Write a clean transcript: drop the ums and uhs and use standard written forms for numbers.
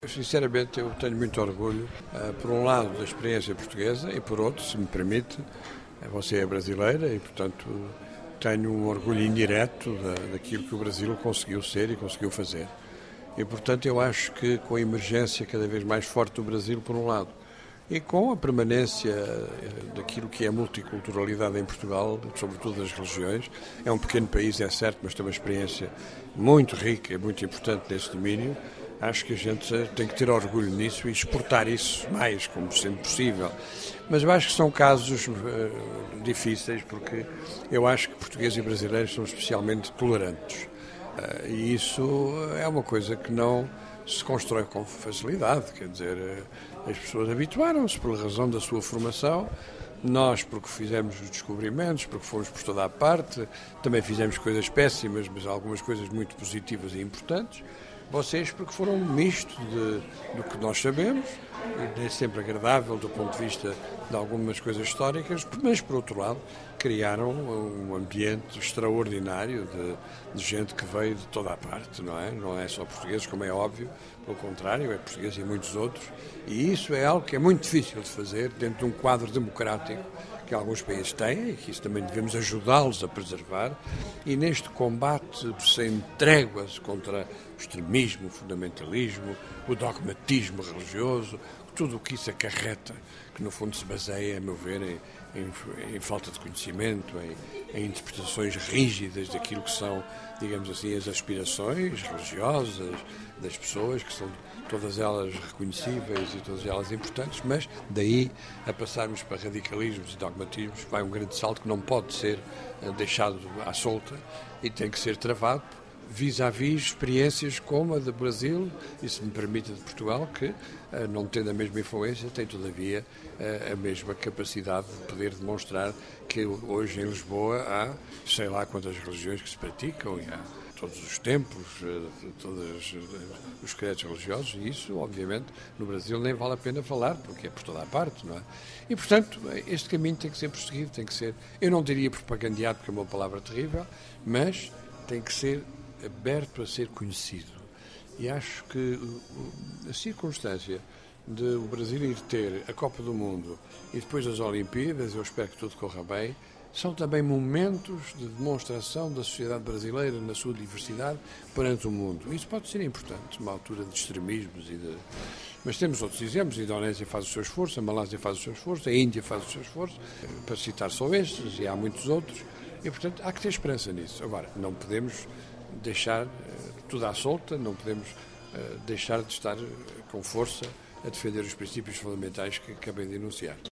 Sinceramente, eu tenho muito orgulho, por um lado, da experiência portuguesa e, por outro, se me permite, você é brasileira e, portanto, tenho um orgulho indireto daquilo que o Brasil conseguiu ser e conseguiu fazer. E, portanto, eu acho que com a emergência cada vez mais forte do Brasil, por um lado, e com a permanência daquilo que é a multiculturalidade em Portugal, sobretudo das religiões, é um pequeno país, é certo, mas tem uma experiência muito rica e muito importante nesse domínio. Acho que a gente tem que ter orgulho nisso e exportar isso mais, como sempre possível. Mas eu acho que são casos difíceis, porque eu acho que portugueses e brasileiros são especialmente tolerantes. E isso é uma coisa que não se constrói com facilidade. Quer dizer, as pessoas habituaram-se pela razão da sua formação. Nós, porque fizemos os descobrimentos, porque fomos por toda a parte, também fizemos coisas péssimas, mas algumas coisas muito positivas e importantes. Vocês, porque foram um misto do que nós sabemos, e nem sempre agradável do ponto de vista de algumas coisas históricas, mas, por outro lado, criaram um ambiente extraordinário de gente que veio de toda a parte, não é? Não é só portugueses, como é óbvio, pelo contrário, é português e muitos outros. E isso é algo que é muito difícil de fazer dentro de um quadro democrático que alguns países têm e que isso também devemos ajudá-los a preservar. E neste combate sem tréguas contra o extremismo, o fundamentalismo, o dogmatismo religioso, tudo o que isso acarreta, que no fundo se baseia, a meu ver, em falta de conhecimento, em interpretações rígidas daquilo que são, digamos assim, as aspirações religiosas das pessoas, que são todas elas reconhecíveis e todas elas importantes, mas daí a passarmos para radicalismos e dogmatismos vai um grande salto que não pode ser deixado à solta e tem que ser travado vis-à-vis experiências como a do Brasil e, se me permite, de Portugal, que, não tendo a mesma influência, tem, todavia, a mesma capacidade de poder demonstrar que hoje em Lisboa há, sei lá quantas religiões que se praticam e há todos os templos, todos os credos religiosos, e isso, obviamente, no Brasil nem vale a pena falar, porque é por toda a parte, não é? E, portanto, este caminho tem que ser prosseguido, tem que ser, eu não diria propagandeado, porque é uma palavra terrível, mas tem que ser aberto a ser conhecido. E acho que a circunstância de o Brasil ir ter a Copa do Mundo e depois as Olimpíadas, eu espero que tudo corra bem, são também momentos de demonstração da sociedade brasileira na sua diversidade perante o mundo. Isso pode ser importante, uma altura de extremismos Mas temos outros exemplos, a Indonésia faz o seu esforço, a Malásia faz o seu esforço, a Índia faz o seu esforço, para citar só estes, e há muitos outros, e portanto há que ter esperança nisso. Agora, não podemos deixar tudo à solta, não podemos deixar de estar com força a defender os princípios fundamentais que acabei de enunciar.